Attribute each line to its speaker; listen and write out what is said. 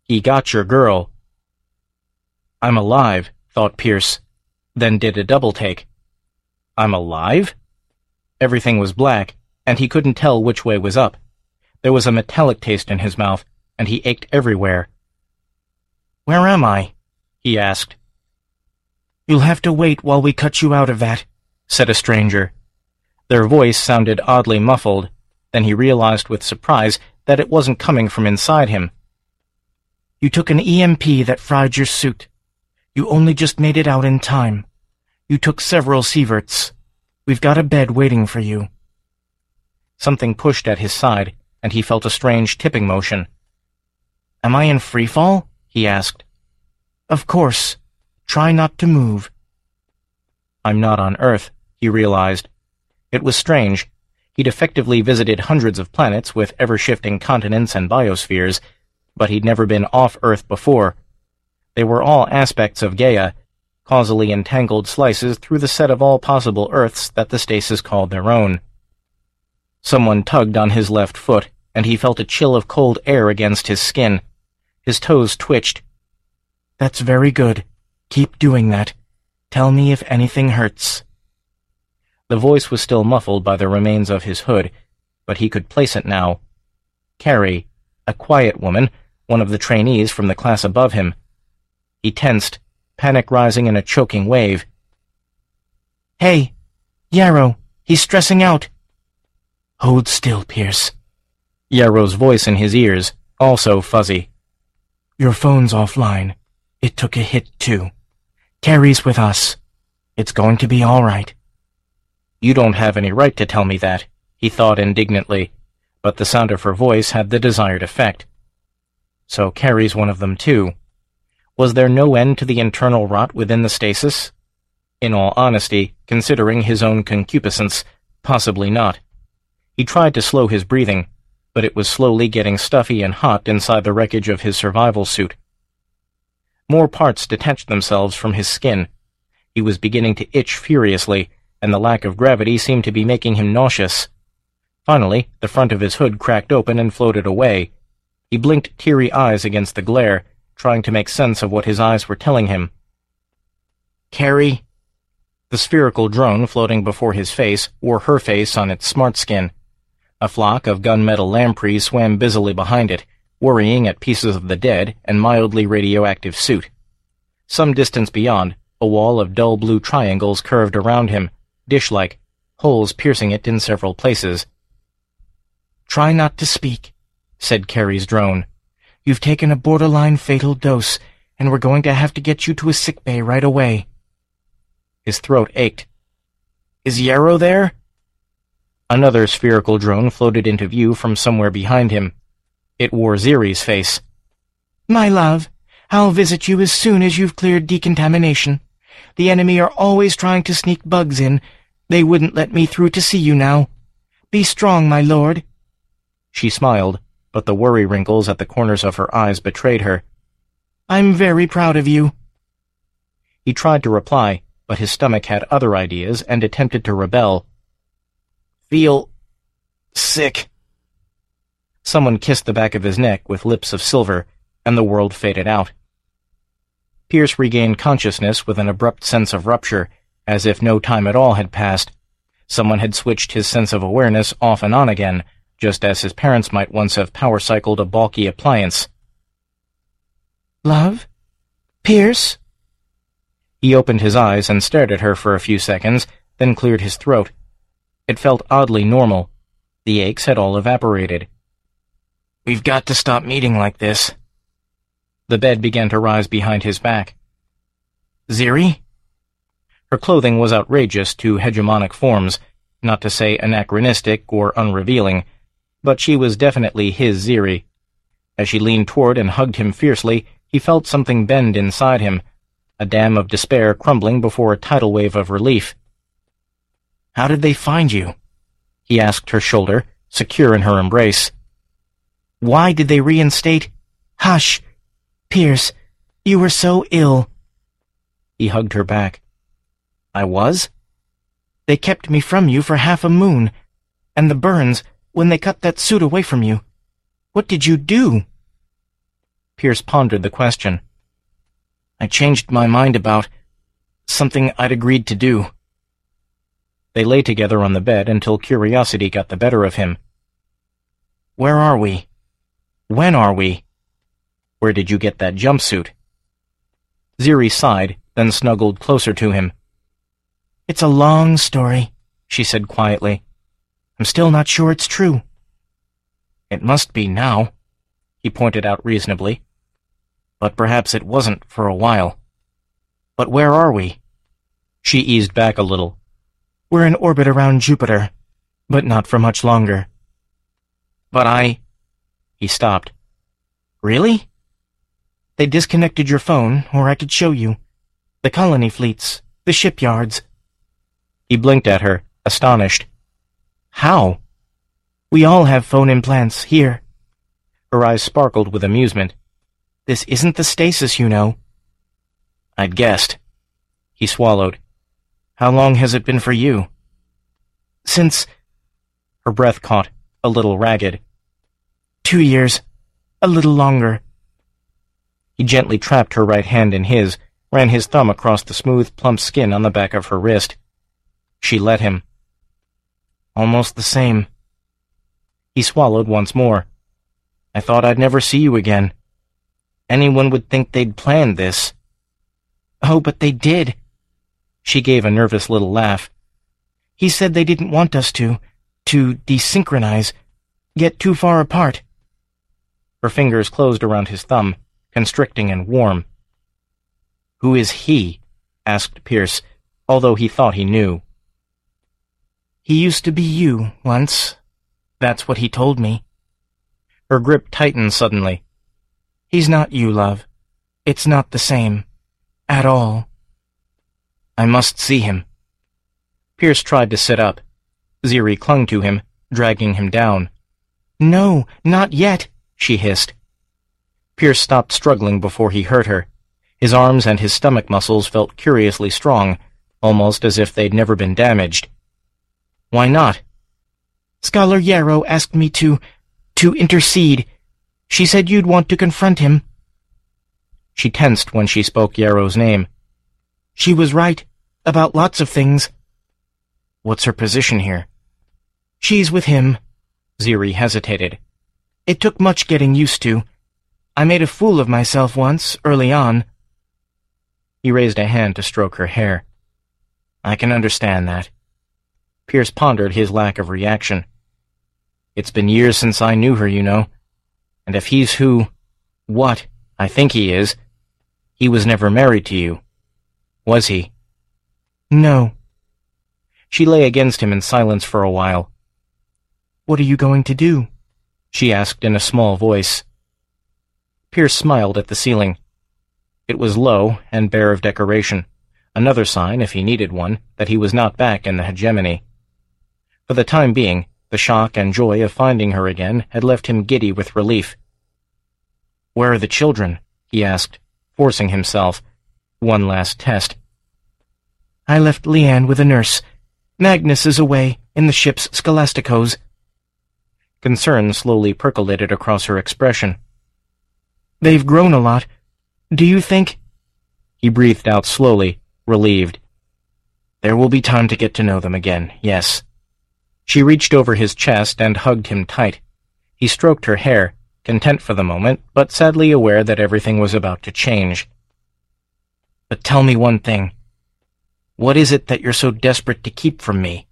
Speaker 1: He got your girl. I'm alive, thought Pierce, then did a double take. I'm alive? Everything was black, and he couldn't tell which way was up. There was a metallic taste in his mouth, and he ached everywhere. Where am I? He asked. You'll have to wait while we cut you out of that, said a stranger. Their voice sounded oddly muffled. Then he realized with surprise that it wasn't coming from inside him. You took an EMP that fried your suit. You only just made it out in time. You took several sieverts. We've got a bed waiting for you. Something pushed at his side, and he felt a strange tipping motion. Am I in freefall? He asked. Of course. Try not to move. I'm not on Earth, he realized. It was strange. He'd effectively visited hundreds of planets with ever-shifting continents and biospheres, but he'd never been off Earth before. They were all aspects of Gaia, causally entangled slices through the set of all possible Earths that the stasis called their own. Someone tugged on his left foot, and he felt a chill of cold air against his skin. His toes twitched. That's very good. Keep doing that. Tell me if anything hurts. The voice was still muffled by the remains of his hood, but he could place it now. Carrie, a quiet woman, one of the trainees from the class above him. He tensed, panic rising in a choking wave. Hey, Yarrow, he's stressing out. Hold still, Pierce. Yarrow's voice in his ears, also fuzzy. Your phone's offline. It took a hit, too. Carrie's with us. It's going to be all right. You don't have any right to tell me that, he thought indignantly, but the sound of her voice had the desired effect. So Carrie's one of them, too. Was there no end to the internal rot within the stasis? In all honesty, considering his own concupiscence, possibly not. He tried to slow his breathing, but it was slowly getting stuffy and hot inside the wreckage of his survival suit. More parts detached themselves from his skin. He was beginning to itch furiously, and the lack of gravity seemed to be making him nauseous. Finally, the front of his hood cracked open and floated away. He blinked teary eyes against the glare, trying to make sense of what his eyes were telling him. Carrie? The spherical drone floating before his face wore her face on its smart skin. A flock of gunmetal lampreys swam busily behind it, worrying at pieces of the dead and mildly radioactive suit. Some distance beyond, a wall of dull blue triangles curved around him, dish-like, holes piercing it in several places. Try not to speak, said Carrie's drone. You've taken a borderline fatal dose, and we're going to have to get you to a sickbay right away. His throat ached. Is Yarrow there? Another spherical drone floated into view from somewhere behind him. It wore Ziri's face. My love, I'll visit you as soon as you've cleared decontamination. The enemy are always trying to sneak bugs in. They wouldn't let me through to see you now. Be strong, my lord. She smiled, but the worry wrinkles at the corners of her eyes betrayed her. I'm very proud of you. He tried to reply, but his stomach had other ideas and attempted to rebel. Feel sick. Someone kissed the back of his neck with lips of silver, and the world faded out. Pierce regained consciousness with an abrupt sense of rupture, as if no time at all had passed. Someone had switched his sense of awareness off and on again, just as his parents might once have power-cycled a bulky appliance. Love? Pierce? He opened his eyes and stared at her for a few seconds, then cleared his throat. It felt oddly normal. The aches had all evaporated. We've got to stop meeting like this. The bed began to rise behind his back. Ziri? Her clothing was outrageous to hegemonic forms, not to say anachronistic or unrevealing, but she was definitely his Ziri. As she leaned toward and hugged him fiercely, he felt something bend inside him, a dam of despair crumbling before a tidal wave of relief. How did they find you? He asked her shoulder, secure in her embrace. Why did they reinstate? Hush! Pierce, you were so ill. He hugged her back. I was? They kept me from you for half a moon. And the burns, when they cut that suit away from you. What did you do? Pierce pondered the question. I changed my mind about something I'd agreed to do. They lay together on the bed until curiosity got the better of him. Where are we? When are we? Where did you get that jumpsuit? Ziri sighed, then snuggled closer to him. It's a long story, she said quietly. I'm still not sure it's true. It must be now, he pointed out reasonably. But perhaps it wasn't for a while. But where are we? She eased back a little. We're in orbit around Jupiter, but not for much longer. But He stopped. Really? They disconnected your phone, or I could show you. The colony fleets, the shipyards. He blinked at her, astonished. How? We all have phone implants, here. Her eyes sparkled with amusement. This isn't the stasis, you know. I'd guessed. He swallowed. How long has it been for you? Since... Her breath caught, a little ragged. 2 years. A little longer. He gently trapped her right hand in his, ran his thumb across the smooth, plump skin on the back of her wrist. She let him. Almost the same. He swallowed once more. I thought I'd never see you again. Anyone would think they'd planned this. Oh, but they did. She gave a nervous little laugh. He said they didn't want us to desynchronize, get too far apart. Her fingers closed around his thumb, constricting and warm. Who is he? Asked Pierce, although he thought he knew. He used to be you, once. That's what he told me. Her grip tightened suddenly. He's not you, love. It's not the same. At all. I must see him. Pierce tried to sit up. Ziri clung to him, dragging him down. No, not yet, she hissed. Pierce stopped struggling before he hurt her. His arms and his stomach muscles felt curiously strong, almost as if they'd never been damaged. Why not? Scholar Yarrow asked me to intercede. She said you'd want to confront him. She tensed when she spoke Yarrow's name. She was right, about lots of things. What's her position here? She's with him. Ziri hesitated. It took much getting used to. I made a fool of myself once, early on. He raised a hand to stroke her hair. I can understand that. Pierce pondered his lack of reaction. It's been years since I knew her, you know. And if he's what I think he is, he was never married to you. Was he? No. She lay against him in silence for a while. What are you going to do? She asked in a small voice. Pierce smiled at the ceiling. It was low and bare of decoration, another sign, if he needed one, that he was not back in the hegemony. For the time being, the shock and joy of finding her again had left him giddy with relief. Where are the children? He asked, forcing himself. One last test. I left Leanne with a nurse. Magnus is away, in the ship's Scholasticos. Concern slowly percolated across her expression. They've grown a lot. Do you think... He breathed out slowly, relieved. There will be time to get to know them again, yes. She reached over his chest and hugged him tight. He stroked her hair, content for the moment, but sadly aware that everything was about to change. But tell me one thing. What is it that you're so desperate to keep from me?